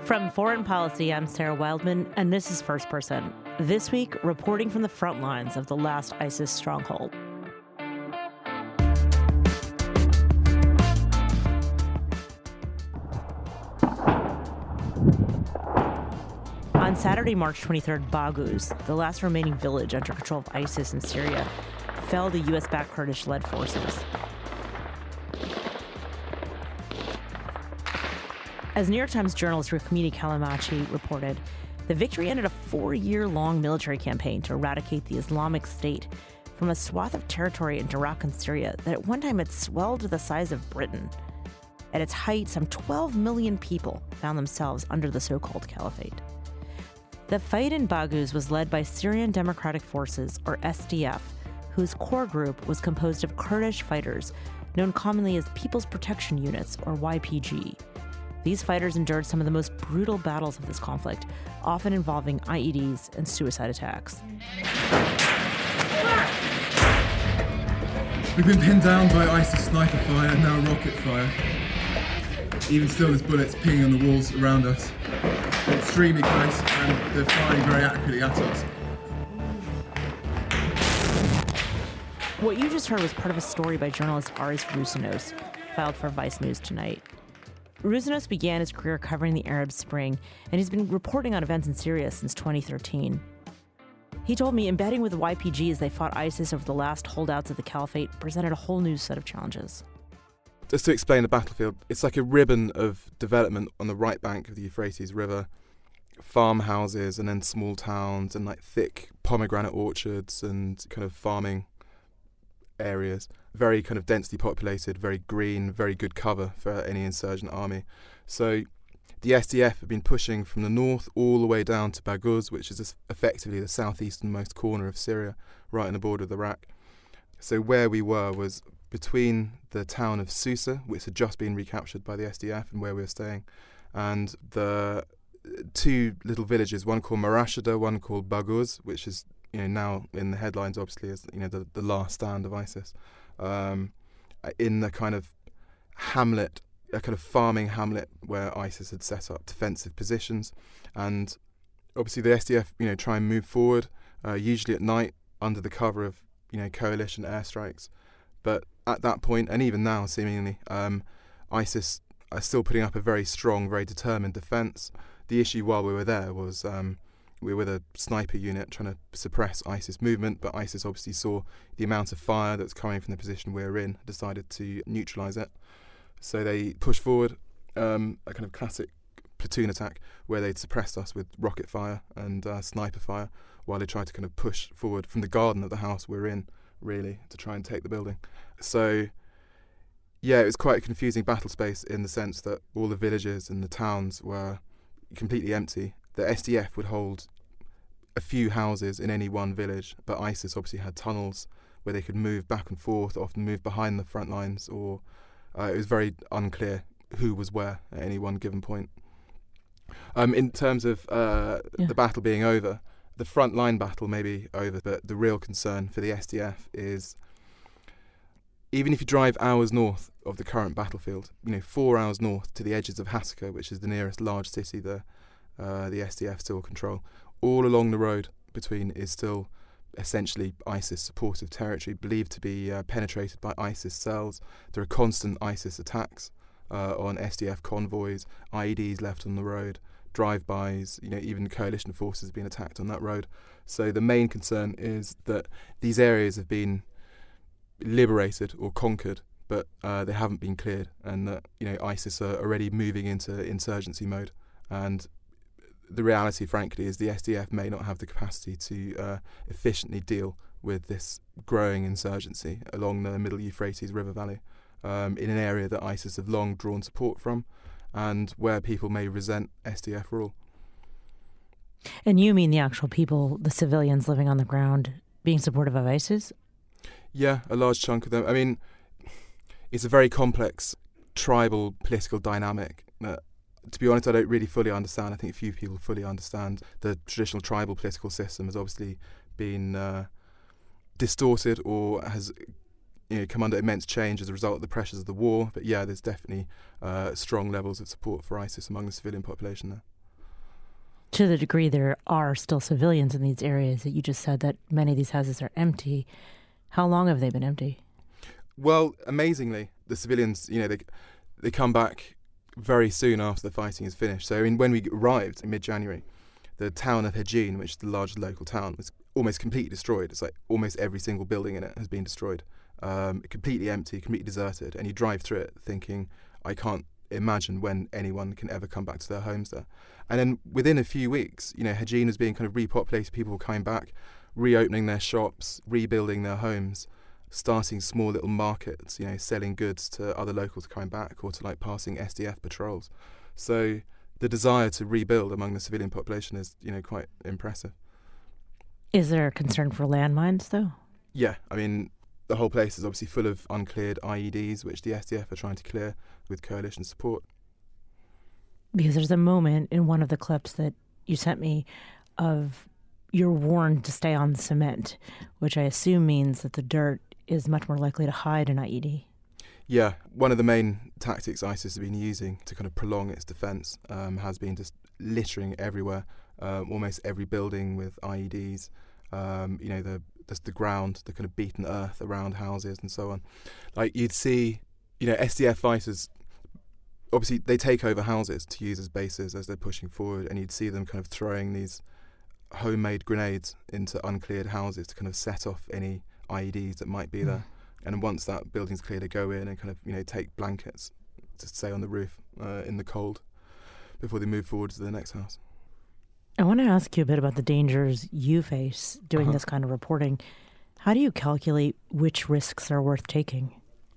From Foreign Policy, I'm Sarah Wildman, and this is First Person. This week, reporting from the front lines of the last ISIS stronghold. On Saturday, March 23rd, Baghouz, the last remaining village under control of ISIS in Syria, fell to U.S.-backed Kurdish-led forces. As New York Times journalist Rukmini Callimachi reported, the victory ended a 4-year-long military campaign to eradicate the Islamic State from a swath of territory in Iraq and Syria that at one time had swelled to the size of Britain. At its height, some 12 million people found themselves under the so-called caliphate. The fight in Baghouz was led by Syrian Democratic Forces, or SDF, whose core group was composed of Kurdish fighters, known commonly as People's Protection Units, or YPG. These fighters endured some of the most brutal battles of this conflict, often involving IEDs and suicide attacks. We've been pinned down by ISIS sniper fire and now rocket fire. Even still, there's bullets pinging on the walls around us. They're extremely close and they're firing very accurately at us. What you just heard was part of a story by journalist Aris Roussinos, filed for Vice News tonight. Roussinos began his career covering the Arab Spring, and he's been reporting on events in Syria since 2013. He told me embedding with the YPG as they fought ISIS over the last holdouts of the caliphate presented a whole new set of challenges. Just to explain the battlefield, it's like a ribbon of development on the right bank of the Euphrates River. Farmhouses and then small towns and like thick pomegranate orchards and kind of farming areas. Very kind of densely populated, very green, very good cover for any insurgent army. So the SDF have been pushing from the north all the way down to Baghouz, which is effectively the southeasternmost corner of Syria, right on the border of Iraq. So where we were was between the town of Susa, which had just been recaptured by the SDF and where we were staying, and the two little villages, one called Marashada, one called Baghouz, which is now in the headlines obviously as the last stand of ISIS, in the kind of hamlet, a kind of farming hamlet where ISIS had set up defensive positions. And obviously the SDF try and move forward, usually at night under the cover of coalition airstrikes. But at that point, and even now seemingly, ISIS are still putting up a very strong, very determined defence. The issue while we were there was we were with a sniper unit trying to suppress ISIS movement, but ISIS obviously saw the amount of fire that's coming from the position we were in, decided to neutralise it. So they pushed forward, a kind of classic platoon attack where they'd suppressed us with rocket fire and sniper fire while they tried to kind of push forward from the garden of the house we were in, really, to try and take the building. So yeah, it was quite a confusing battle space in the sense that all the villages and the towns were completely empty. The SDF would hold a few houses in any one village, but ISIS obviously had tunnels where they could move back and forth, often move behind the front lines, or it was very unclear who was where at any one given point. In terms of the battle being over, the front line battle may be over, but the real concern for the SDF is even if you drive hours north of the current battlefield, 4 hours north to the edges of Hasaka, which is the nearest large city the SDF still control, all along the road between is still essentially ISIS supportive territory, believed to be penetrated by ISIS cells. There are constant ISIS attacks on SDF convoys, IEDs left on the road, drive-bys, even coalition forces have been attacked on that road. So the main concern is that these areas have been liberated or conquered, but they haven't been cleared, and that ISIS are already moving into insurgency mode. And the reality, frankly, is the SDF may not have the capacity to efficiently deal with this growing insurgency along the middle Euphrates River Valley, in an area that ISIS have long drawn support from, and where people may resent SDF rule. And you mean the actual people, the civilians living on the ground, being supportive of ISIS? Yeah, a large chunk of them. I mean, it's a very complex tribal political dynamic that, to be honest, I don't really fully understand. I think few people fully understand. The traditional tribal political system has obviously been distorted or has come under immense change as a result of the pressures of the war. But yeah, there's definitely strong levels of support for ISIS among the civilian population there. To the degree there are still civilians in these areas that you just said that many of these houses are empty, how long have they been empty? Well, amazingly, the civilians, they come back very soon after the fighting is finished. So when we arrived in mid-January, the town of Hejin, which is the largest local town, was almost completely destroyed. It's like almost every single building in it has been destroyed. Completely empty, completely deserted. And you drive through it thinking, I can't imagine when anyone can ever come back to their homes there. And then within a few weeks, Hejin was being kind of repopulated, people were coming back, reopening their shops, rebuilding their homes, starting small little markets, selling goods to other locals coming back or to like passing SDF patrols. So the desire to rebuild among the civilian population is, quite impressive. Is there a concern for landmines, though? Yeah, I mean, the whole place is obviously full of uncleared IEDs, which the SDF are trying to clear with coalition support. Because there's a moment in one of the clips that you sent me of you're warned to stay on cement, which I assume means that the dirt is much more likely to hide an IED. Yeah, one of the main tactics ISIS has been using to kind of prolong its defence has been just littering everywhere, almost every building with IEDs, the ground, the kind of beaten earth around houses and so on. Like you'd see, SDF fighters, obviously they take over houses to use as bases as they're pushing forward, and you'd see them kind of throwing these homemade grenades into uncleared houses to kind of set off any IEDs that might be there. And once that building's clear, they go in and kind of, take blankets to stay on the roof in the cold before they move forward to the next house. I want to ask you a bit about the dangers you face doing this kind of reporting. How do you calculate which risks are worth taking?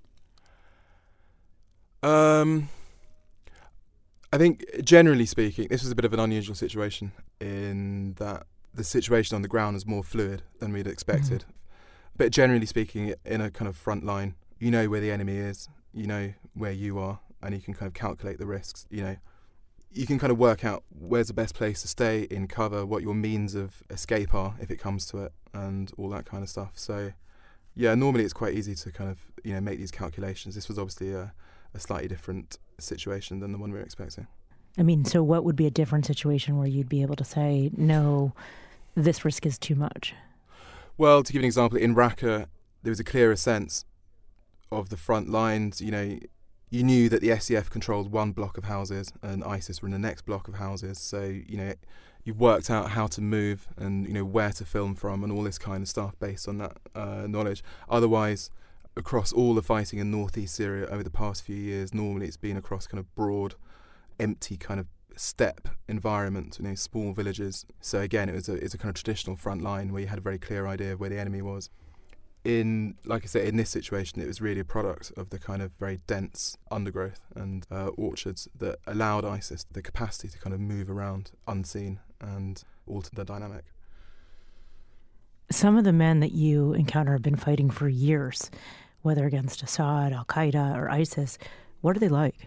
I think, generally speaking, this was a bit of an unusual situation in that the situation on the ground is more fluid than we'd expected. Mm-hmm. But generally speaking, in a kind of front line, you know where the enemy is, you know where you are, and you can kind of calculate the risks. You can kind of work out where's the best place to stay in cover, what your means of escape are if it comes to it, and all that kind of stuff. So, yeah, normally it's quite easy to kind of, make these calculations. This was obviously a slightly different situation than the one we were expecting. I mean, so what would be a different situation where you'd be able to say, no, this risk is too much? Well, to give an example, in Raqqa, there was a clearer sense of the front lines. You knew that the SDF controlled one block of houses and ISIS were in the next block of houses. So, you've worked out how to move and, where to film from and all this kind of stuff based on that knowledge. Otherwise, across all the fighting in northeast Syria over the past few years, normally it's been across kind of broad, empty kind of steppe environment, small villages. So again, it's a kind of traditional front line where you had a very clear idea of where the enemy was. Like I say, in this situation, it was really a product of the kind of very dense undergrowth and orchards that allowed ISIS the capacity to kind of move around unseen and alter the dynamic. Some of the men that you encounter have been fighting for years, whether against Assad, Al-Qaeda, or ISIS. What are they like?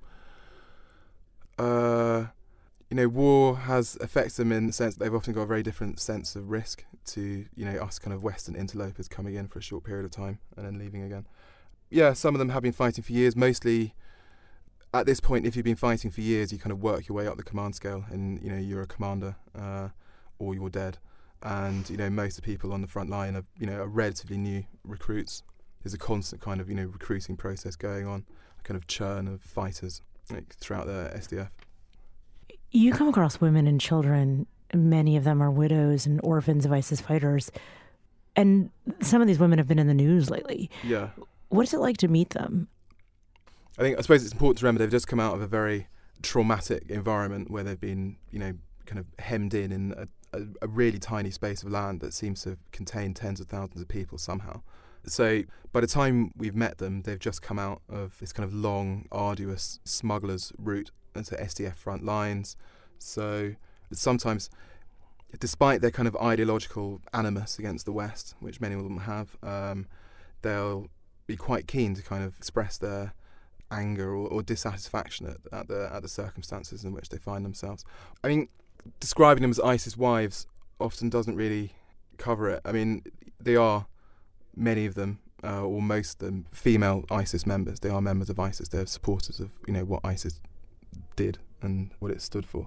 War has affected them in the sense that they've often got a very different sense of risk to, us kind of Western interlopers coming in for a short period of time and then leaving again. Yeah, some of them have been fighting for years. Mostly, at this point, if you've been fighting for years, you kind of work your way up the command scale and, you're a commander or you're dead. And, most of the people on the front line are relatively new recruits. There's a constant kind of, recruiting process going on, a kind of churn of fighters throughout the SDF. You come across women and children. Many of them are widows and orphans of ISIS fighters. And some of these women have been in the news lately. Yeah. What is it like to meet them? I suppose it's important to remember they've just come out of a very traumatic environment where they've been, kind of hemmed in a really tiny space of land that seems to contain tens of thousands of people somehow. So by the time we've met them, they've just come out of this kind of long, arduous smuggler's route into SDF front lines. So sometimes, despite their kind of ideological animus against the West, which many of them have, they'll be quite keen to kind of express their anger or dissatisfaction at the circumstances in which they find themselves. I mean, describing them as ISIS wives often doesn't really cover it. I mean, they are, many of them, or most of them, female ISIS members. They are members of ISIS. They're supporters of, what ISIS did and what it stood for.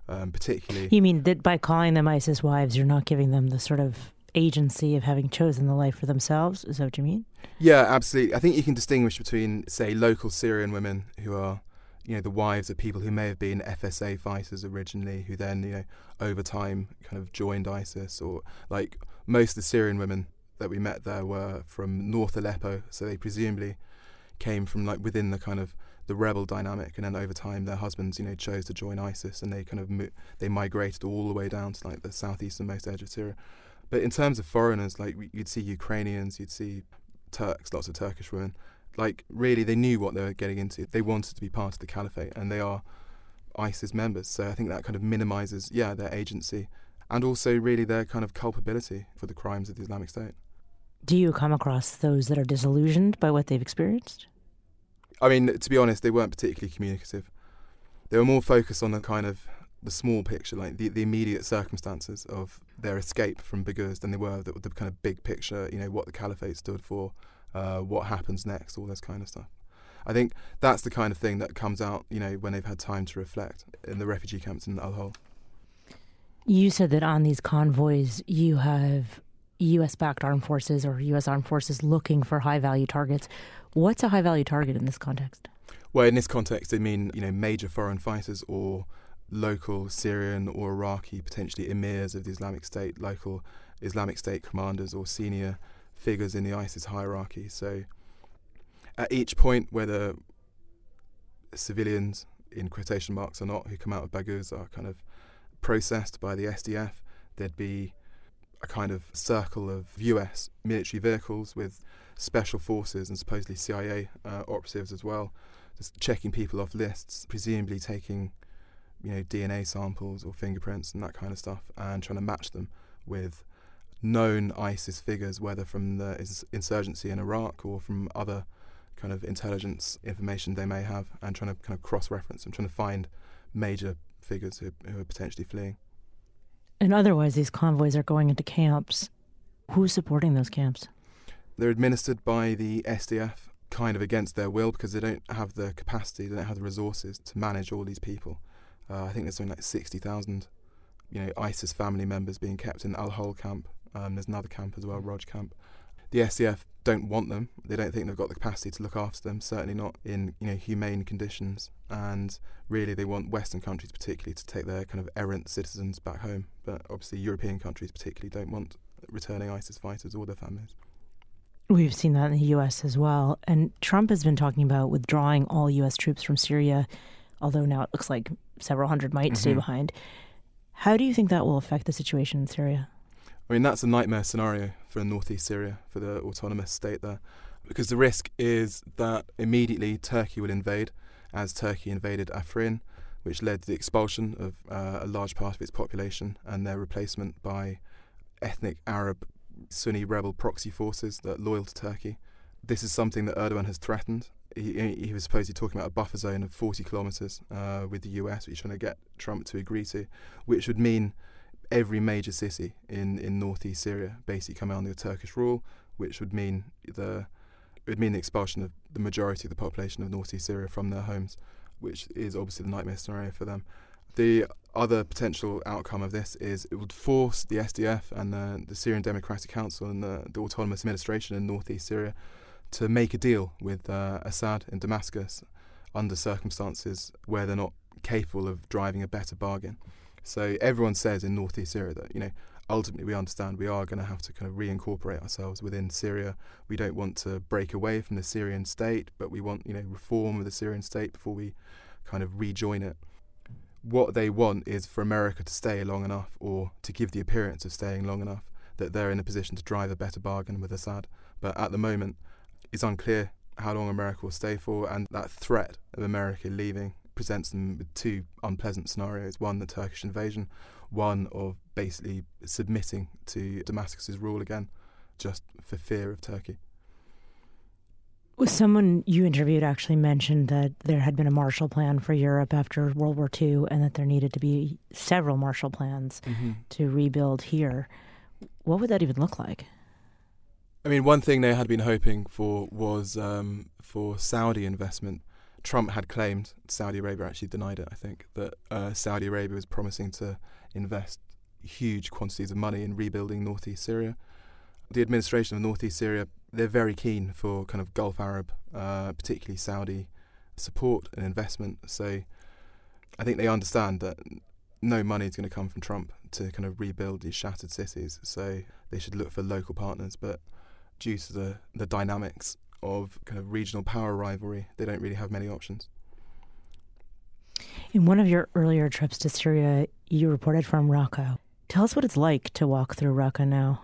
particularly. You mean that by calling them ISIS wives, you're not giving them the sort of agency of having chosen the life for themselves? Is that what you mean? Yeah, absolutely. I think you can distinguish between, say, local Syrian women who are, the wives of people who may have been FSA fighters originally, who then, over time kind of joined ISIS, or like most of the Syrian women that we met there were from North Aleppo, so they presumably came from like within the kind of the rebel dynamic, and then over time their husbands, chose to join ISIS, and they kind of they migrated all the way down to like the southeasternmost edge of Syria. But in terms of foreigners, like you'd see Ukrainians, you'd see Turks, lots of Turkish women. Like really, they knew what they were getting into. They wanted to be part of the caliphate, and they are ISIS members. So I think that kind of minimises, their agency, and also really their kind of culpability for the crimes of the Islamic State. Do you come across those that are disillusioned by what they've experienced? I mean, to be honest, they weren't particularly communicative. They were more focused on the kind of the small picture, like the immediate circumstances of their escape from Baghouz, than they were the kind of big picture, what the caliphate stood for, what happens next, all this kind of stuff. I think that's the kind of thing that comes out, when they've had time to reflect in the refugee camps in Al-Hol. You said that on these convoys you have U.S.-backed armed forces or U.S. armed forces looking for high-value targets. What's a high-value target in this context? Well, in this context, they mean, major foreign fighters or local Syrian or Iraqi, potentially emirs of the Islamic State, local Islamic State commanders or senior figures in the ISIS hierarchy. So at each point, whether civilians, in quotation marks or not, who come out of Baghouz are kind of processed by the SDF, there'd be a kind of circle of US military vehicles with special forces and supposedly CIA operatives as well, just checking people off lists, presumably taking DNA samples or fingerprints and that kind of stuff, and trying to match them with known ISIS figures, whether from the insurgency in Iraq or from other kind of intelligence information they may have, and trying to kind of cross-reference them, trying to find major figures who are potentially fleeing. And otherwise, these convoys are going into camps. Who's supporting those camps? They're administered by the SDF, kind of against their will, because they don't have the capacity, they don't have the resources to manage all these people. I think there's something like 60,000, ISIS family members being kept in Al-Hol camp. There's another camp as well, Roj camp. The SDF don't want them. They don't think they've got the capacity to look after them, certainly not in humane conditions. And really they want Western countries particularly to take their kind of errant citizens back home. But obviously European countries particularly don't want returning ISIS fighters or their families. We've seen that in the U.S. as well. And Trump has been talking about withdrawing all U.S. troops from Syria, although now it looks like several hundred might stay behind. How do you think that will affect the situation in Syria? I mean, that's a nightmare scenario for northeast Syria, for the autonomous state there, because the risk is that immediately Turkey will invade, as Turkey invaded Afrin, which led to the expulsion of a large part of its population and their replacement by ethnic Arab Sunni rebel proxy forces that are loyal to Turkey. This is something that Erdogan has threatened. He was supposedly talking about a buffer zone of 40 kilometres with the US, which he's trying to get Trump to agree to, which would mean every major city in northeast Syria basically coming under Turkish rule, which would mean the expulsion of the majority of the population of northeast Syria from their homes, which is obviously the nightmare scenario for them. The other potential outcome of this is it would force the SDF and the Syrian Democratic Council and the autonomous administration in northeast Syria to make a deal with Assad in Damascus under circumstances where they're not capable of driving a better bargain. So everyone says in northeast Syria that, ultimately we understand we are going to have to kind of reincorporate ourselves within Syria. We don't want to break away from the Syrian state, but we want, reform of the Syrian state before we kind of rejoin it. What they want is for America to stay long enough, or to give the appearance of staying long enough, that they're in a position to drive a better bargain with Assad. But at the moment, it's unclear how long America will stay for, and that threat of America leaving presents them with two unpleasant scenarios. One, the Turkish invasion. One of basically submitting to Damascus's rule again, just for fear of Turkey. Someone you interviewed actually mentioned that there had been a Marshall Plan for Europe after World War II, and that there needed to be several Marshall Plans to rebuild here. What would that even look like? I mean, one thing they had been hoping for was for Saudi investment, Trump had claimed, Saudi Arabia actually denied it, I think, that Saudi Arabia was promising to invest huge quantities of money in rebuilding northeast Syria. The administration of northeast Syria, they're very keen for kind of Gulf Arab, particularly Saudi, support and investment. So I think they understand that no money is going to come from Trump to kind of rebuild these shattered cities. So they should look for local partners. But due to the dynamics of kind of regional power rivalry, they don't really have many options. In one of your earlier trips to Syria, you reported from Raqqa. Tell us what it's like to walk through Raqqa now.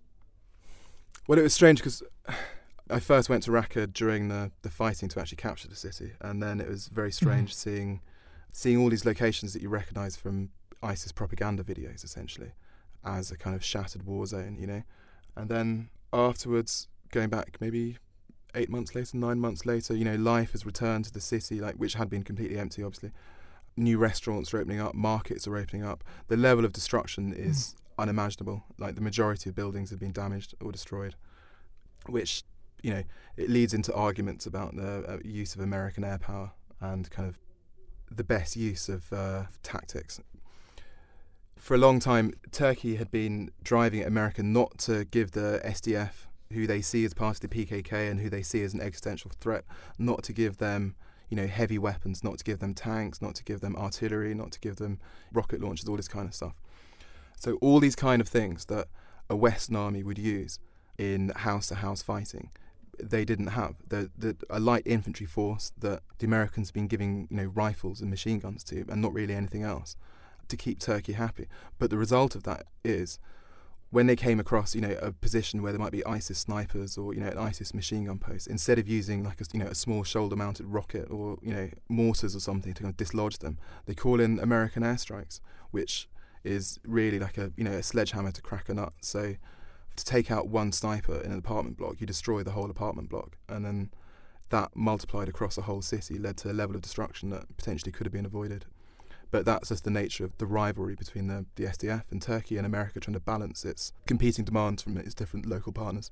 Well, it was strange because I first went to Raqqa during the fighting to actually capture the city, and then it was very strange seeing all these locations that you recognise from ISIS propaganda videos, essentially, as a kind of shattered war zone, you know. And then afterwards, going back maybe 8 months later, 9 months later, you know, life has returned to the city, like, which had been completely empty, obviously. New restaurants are opening up, markets are opening up. The level of destruction is unimaginable. Like, the majority of buildings have been damaged or destroyed, which, you know, it leads into arguments about the use of American air power and kind of the best use of tactics. For a long time, Turkey had been driving America not to give the SDF, who they see as part of the PKK and who they see as an existential threat, not to give them, you know, heavy weapons, not to give them tanks, not to give them artillery, not to give them rocket launchers, all this kind of stuff. So all these kind of things that a Western army would use in house-to-house fighting, they didn't have. A light infantry force that the Americans have been giving, you know, rifles and machine guns to, and not really anything else, to keep Turkey happy. But the result of that is, when they came across, you know, a position where there might be ISIS snipers or, you know, an ISIS machine gun post, instead of using like a small shoulder-mounted rocket or, you know, mortars or something to kind of dislodge them, they call in American airstrikes, which is really like a sledgehammer to crack a nut. So to take out one sniper in an apartment block, you destroy the whole apartment block, and then that multiplied across a whole city led to a level of destruction that potentially could have been avoided. But that's just the nature of the rivalry between the SDF and Turkey and America trying to balance its competing demands from its different local partners.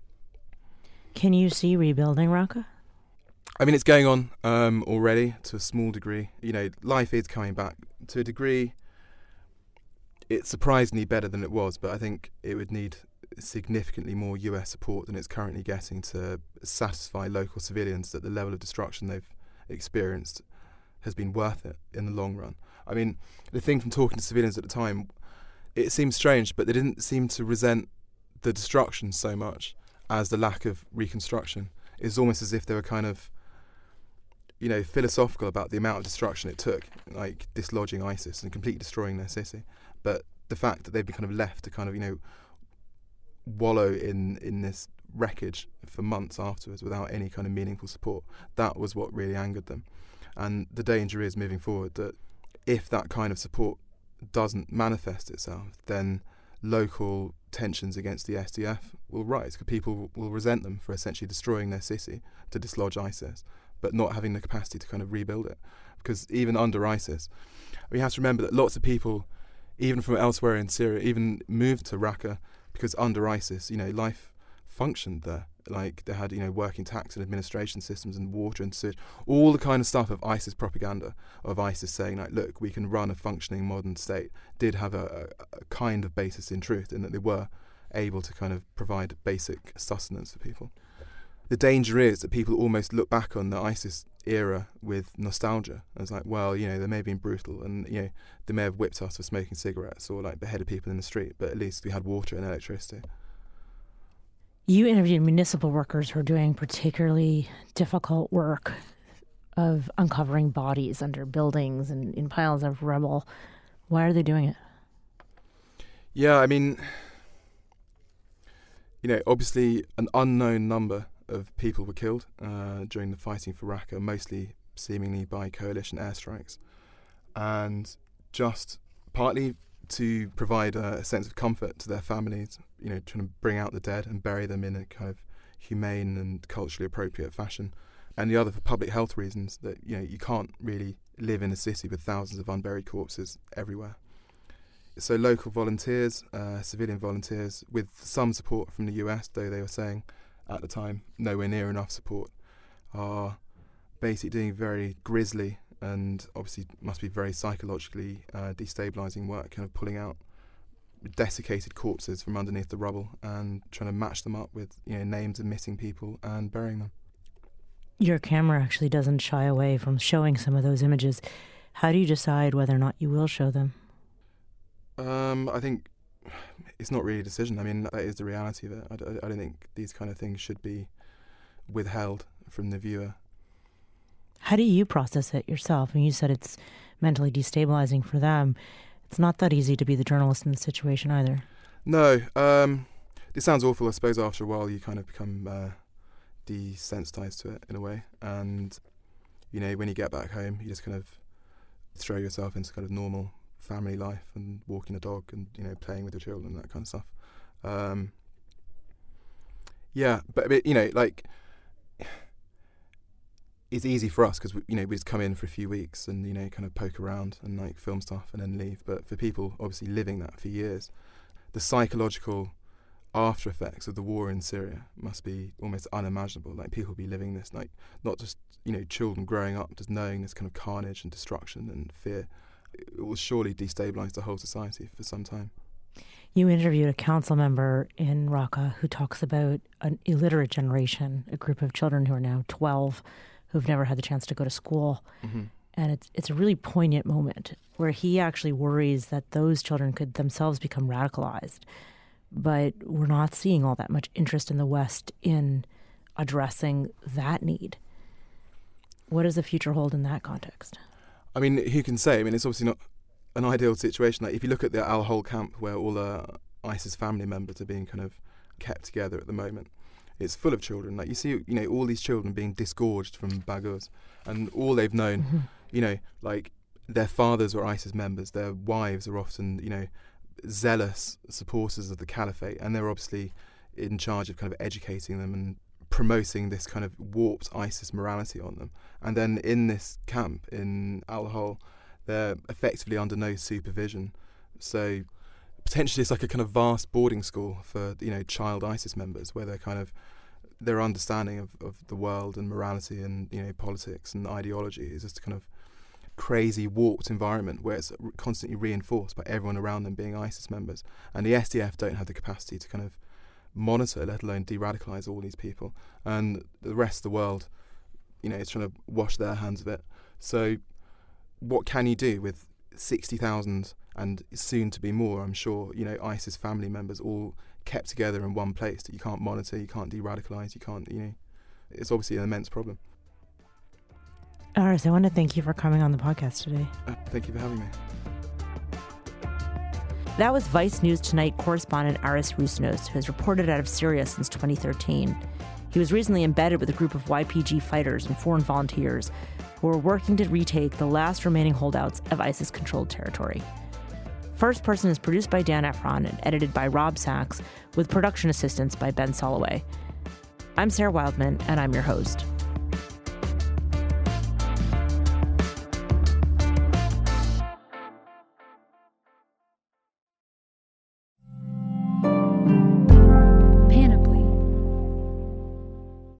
Can you see rebuilding Raqqa? I mean, it's going on already to a small degree. You know, life is coming back. To a degree, it's surprisingly better than it was, but I think it would need significantly more US support than it's currently getting to satisfy local civilians that the level of destruction they've experienced has been worth it in the long run. I mean, the thing from talking to civilians at the time, it seemed strange, but they didn't seem to resent the destruction so much as the lack of reconstruction. It's almost as if they were kind of, you know, philosophical about the amount of destruction it took, like dislodging ISIS and completely destroying their city. But the fact that they've been kind of left to kind of, you know, wallow in this wreckage for months afterwards without any kind of meaningful support, that was what really angered them. And the danger is, moving forward, that if that kind of support doesn't manifest itself, then local tensions against the SDF will rise, because people will resent them for essentially destroying their city to dislodge ISIS, but not having the capacity to kind of rebuild it. Because even under ISIS, we have to remember that lots of people, even from elsewhere in Syria, even moved to Raqqa because under ISIS, you know, life functioned there. Like, they had, you know, working tax and administration systems and water and sewage, all the kind of stuff of ISIS propaganda, of ISIS saying, like, look, we can run a functioning modern state, did have a kind of basis in truth, in that they were able to kind of provide basic sustenance for people. The danger is that people almost look back on the ISIS era with nostalgia as like, well, you know, they may have been brutal and, you know, they may have whipped us for smoking cigarettes or like beheaded people in the street, but at least we had water and electricity. You interviewed municipal workers who are doing particularly difficult work of uncovering bodies under buildings and in piles of rubble. Why are they doing it? Yeah, I mean, you know, obviously an unknown number of people were killed during the fighting for Raqqa, mostly seemingly by coalition airstrikes. And just partly to provide a sense of comfort to their families, you know, trying to bring out the dead and bury them in a kind of humane and culturally appropriate fashion. And the other for public health reasons, that, you know, you can't really live in a city with thousands of unburied corpses everywhere. So local volunteers, civilian volunteers, with some support from the US, though they were saying at the time nowhere near enough support, are basically doing very grisly and obviously must be very psychologically destabilising work, kind of pulling out desiccated corpses from underneath the rubble and trying to match them up with, you know, names of missing people and burying them. Your camera actually doesn't shy away from showing some of those images. How do you decide whether or not you will show them? I think it's not really a decision. I mean, that is the reality of it. I don't think these kind of things should be withheld from the viewer. How do you process it yourself? I mean, you said it's mentally destabilizing for them. It's not that easy to be the journalist in the situation either. No. This sounds awful. I suppose after a while you kind of become desensitized to it in a way. And, you know, when you get back home, you just kind of throw yourself into kind of normal family life and walking a dog and, you know, playing with your children, that kind of stuff. Yeah, but you know, like, it's easy for us because, you know, we just come in for a few weeks and, you know, kind of poke around and like film stuff and then leave. But for people obviously living that for years, the psychological after effects of the war in Syria must be almost unimaginable. Like, people be living this, like, not just, you know, children growing up just knowing this kind of carnage and destruction and fear. It will surely destabilise the whole society for some time. You interviewed a council member in Raqqa who talks about an illiterate generation, a group of children who are now 12 who've never had the chance to go to school. Mm-hmm. And it's a really poignant moment where he actually worries that those children could themselves become radicalized. But we're not seeing all that much interest in the West in addressing that need. What does the future hold in that context? I mean, who can say? I mean, it's obviously not an ideal situation. Like, if you look at the Al-Hol camp where all the ISIS family members are being kind of kept together at the moment, it's full of children. Like, you see, you know, all these children being disgorged from Baghouz, and all they've known, mm-hmm. you know, like, their fathers were ISIS members, their wives are often, you know, zealous supporters of the caliphate, and they're obviously in charge of kind of educating them and promoting this kind of warped ISIS morality on them. And then in this camp in Al-Hol, they're effectively under no supervision. So potentially it's like a kind of vast boarding school for, you know, child ISIS members, where they're kind of, their understanding of the world and morality and, you know, politics and ideology is just a kind of crazy warped environment where it's constantly reinforced by everyone around them being ISIS members. And the SDF don't have the capacity to kind of monitor, let alone de-radicalise all these people. And the rest of the world, you know, is trying to wash their hands of it. So what can you do with 60,000 and soon to be more, I'm sure, you know, ISIS family members all kept together in one place that you can't monitor, you can't de-radicalise, you can't, you know, it's obviously an immense problem. Aris, I want to thank you for coming on the podcast today. Thank you for having me. That was Vice News Tonight correspondent Aris Rousnos, who has reported out of Syria since 2013. He was recently embedded with a group of YPG fighters and foreign volunteers who are working to retake the last remaining holdouts of ISIS-controlled territory. First Person is produced by Dan Efron and edited by Rob Sachs, with production assistance by Ben Soloway. I'm Sarah Wildman, and I'm your host.